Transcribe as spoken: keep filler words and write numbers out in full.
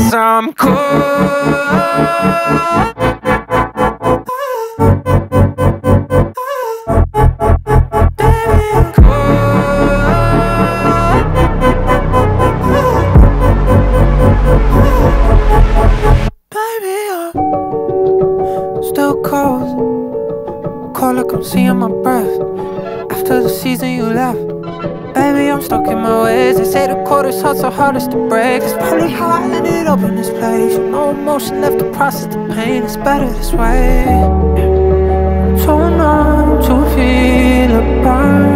'cause I'm cold. Still cold, cold like I'm seeing my breath. After the season you left, baby, I'm stuck in my ways. They say the coldest heart's the hardest to break. It's probably how I ended up in this place. No emotion left to process the pain. It's better this way. Too numb to feel a burn.